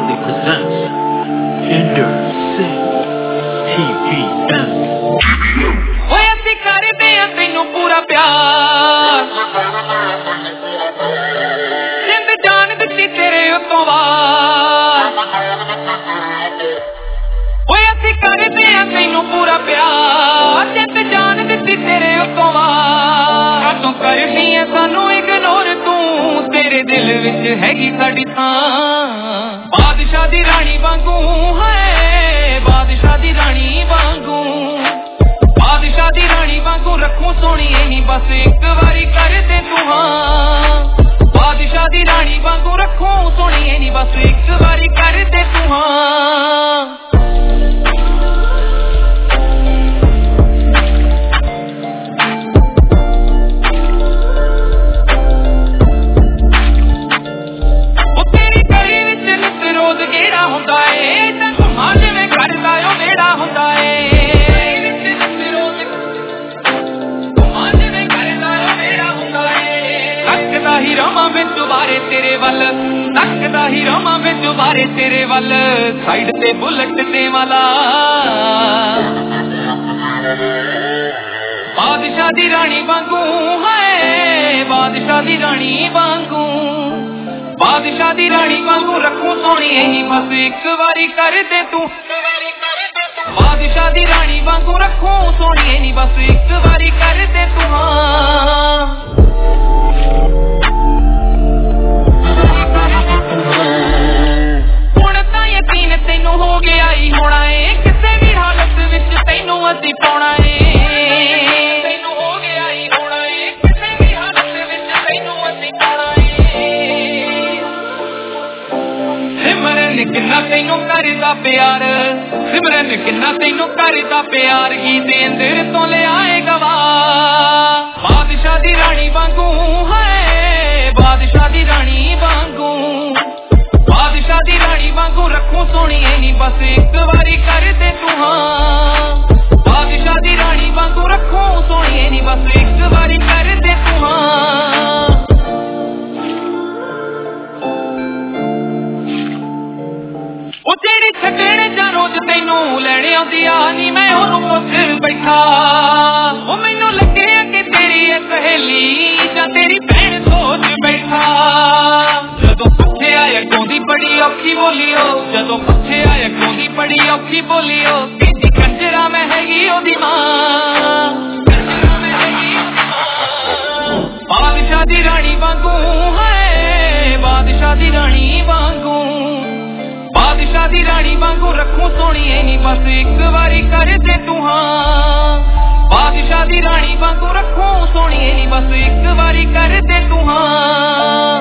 proudly presents Ender Singh TVM. ਓਏ ਅਸੀਂ ਕਰਦੇ ਆਂ ਤੈਨੂੰ ਪੂਰਾ ਪਿਆਰ, ਜਿੰਦ ਜਾਨ ਦਿੱਤੀ ਤੇਰੇ ਉੱਤੋਂ ਵਾਰ। ਓਏ ਅਸੀਂ ਕਰਦੇ ਆਂ ਤੈਨੂੰ ਪੂਰਾ ਪਿਆਰ, ਜਿੰਦ ਜਾਨ ਦਿੱਤੀ ਤੇਰੇ ਉੱਤੋਂ ਵਾਰ। ਤੂੰ ਕਰਦੀ ਐ ਸਾਨੂੰ ਇਗਨੋਰ, ਤੂੰ ਤੇਰੇ ਦਿਲ ਵਿੱਚ ਹੈਗੀ ਸਾਡੀ ਥਾਂ। ਬਾਦਸ਼ਾਹ ਦੀ ਰਾਣੀ ਵਾਂਗੂ ਹੈ, ਬਾਦਸ਼ਾਹ ਦੀ ਰਾਣੀ ਵਾਂਗੂ, ਬਾਦਸ਼ਾਹ ਦੀ ਰਾਣੀ ਵਾਂਗੂ ਰੱਖੂ ਸੋਹਣੀਏ ਨੀ ਬਸ ਇੱਕ ਵਾਰੀ ਕਰ ਦੇ ਤੂੰ ਹਾਂ। ਬਾਦਸ਼ਾਹ ਦੀ ਰਾਣੀ ਵਾਂਗੂ ਰੱਖੂ ਸੋਹਣੀਏ ਨੀ ਬਸ ਇੱਕ ਵਾਰੀ ਕਰ ਦੇ ਤੂੰ ਹਾਂ। ਤੇਰੇ ਵੱਲ ਤੱਕਦਾ ਹੀ ਰਵਾਂ ਵੇ ਦੁਬਾਰੇ ਤੇਰੇ ਵੱਲ, ਸਾਈਡ ਤੇ ਬੁਲਟ ਤੇ ਵਾਲਾ। ਬਾਦਸ਼ਾਹ ਦੀ ਰਾਣੀ ਵਾਂਗੂ ਹੈ, ਬਾਦਸ਼ਾਹ ਦੀ ਰਾਣੀ ਵਾਂਗੂ, ਬਾਦਸ਼ਾਹ ਦੀ ਰਾਣੀ ਵਾਂਗੂ ਰੱਖੂ ਸੋਹਣੀਏ ਨੀ ਬਸ ਇੱਕ ਵਾਰੀ ਕਰ ਦੇ ਤੂੰ। ਬਾਦਸ਼ਾਹ ਦੀ ਰਾਣੀ ਵਾਂਗੂ ਰੱਖੂ ਸੋਹਣੀਏ ਨੀ ਬਸ ਇੱਕ ਵਾਰੀ ਕਰ ਦੇ ਤੂੰ ਹਾਂ। ਤੈਨੂੰ ਹੋ ਗਿਆ ਹੀ ਹੋਣਾ ਏ, ਕਿਸੇ ਵੀ ਹਾਲਤ ਵਿੱਚ ਤੈਨੂੰ ਅਸੀਂ ਪਾਉਣਾ ਏ। ਤੈਨੂੰ ਹੋ ਗਿਆ ਹੀ ਹੋਣਾ ਏ, ਕਿਸੇ ਵੀ ਹਾਲਤ ਵਿੱਚ ਤੈਨੂੰ ਅਸੀਂ ਪਾਉਣਾ ਏ। ਸਿਮਰਨ ਕਿੰਨਾ ਤੈਨੂੰ ਕਰਦਾ ਪਿਆਰ, ਸਿਮਰਨ ਕਿੰਨਾ ਤੈਨੂੰ ਕਰਦਾ ਪਿਆਰ, ਗੀਤ ਅੰਦਰ ਤੋਂ ਲਿਆਏ ਗਵਾ। ਬਾਦਸ਼ਾਹ ਦੀ ਰਾਣੀ ਵਾਂਗੂ ਹੈ, ਬਾਦਸ਼ਾਹ ਦੀ ਰਾਣੀ ਵਾਂਗੂ, ਬਾਦਸ਼ਾਹ ਦੀ ਰਾਣੀ ਵਾਂਗੂ ਰੱਖੂ ਸੋਹਣੀਏ ਨੀ ਬਸ ਇੱਕ ਵਾਰੀ ਕਰ ਦੇ ਤੂੰ ਹਾਂ। ਬਾਦਸ਼ਾਹ ਦੀ ਰਾਣੀ ਵਾਂਗੂ ਰੱਖੂ ਸੋਹਣੀਏ ਨੀ ਬਸ ਇੱਕ ਵਾਰੀ ਕਰ ਦੇ ਤੂੰ ਹਾਂ। ਉਹ ਜਿਹੜੀ ਛੱਡਣ ਜਾਂ ਰੋਜ਼ ਤੈਨੂੰ ਲੈਣ ਆਉਂਦੀ ਆ ਨੀ, ਮੈਂ ਉਹਨੂੰ ਪੁੱਛ ਬੈਠਾ। ਉਹ ਮੈਨੂੰ ਲੱਗਿਆ ਕਿ ਤੇਰੀ ਇਹ ਸਹੇਲੀ ਜਾਂ ਤੇਰੀ ਭੈਣ ਸੋਚ ਬੈਠਾ। ਜਦੋਂ ਪੁੱਛਿਆ ਅੱਗੋਂ ਦੀ ਬੜੀ ਔਖੀ ਬੋਲੀਓ, ਜਦੋਂ ਪੁੱਛਿਆ ਅੱਗੋਂ ਦੀ ਬੜੀ ਔਖੀ ਬੋਲੀਓ, ਕਹਿੰਦੀ ਕੰਜਰਾ ਮੈਂ ਹੈਗੀ ਉਹਦੀ ਮਾਂ, ਕੰਜਰਾ ਮੈਂ ਹੈਗੀ ਉਹਦੀ ਮਾਂ। ਬਾਦਸ਼ਾਹ ਦੀ ਰਾਣੀ ਵਾਂਗੂ ਹੈ, ਬਾਦਸ਼ਾਹ ਦੀ ਰਾਣੀ ਵਾਂਗੂ, ਬਾਦਸ਼ਾਹ ਦੀ ਰਾਣੀ ਵਾਂਗੂ ਰੱਖੂ ਸੋਹਣੀਏ ਨੀ ਬਸ ਇੱਕ ਵਾਰੀ ਕਰ ਦੇ ਤੂੰ ਹਾਂ। ਬਾਦਸ਼ਾਹ ਦੀ ਰਾਣੀ ਵਾਂਗੂ ਰੱਖੂ ਸੋਹਣੀਏ ਨੀ ਬਸ ਇੱਕ ਵਾਰੀ ਕਰ ਦੇ ਤੂੰ ਹਾਂ।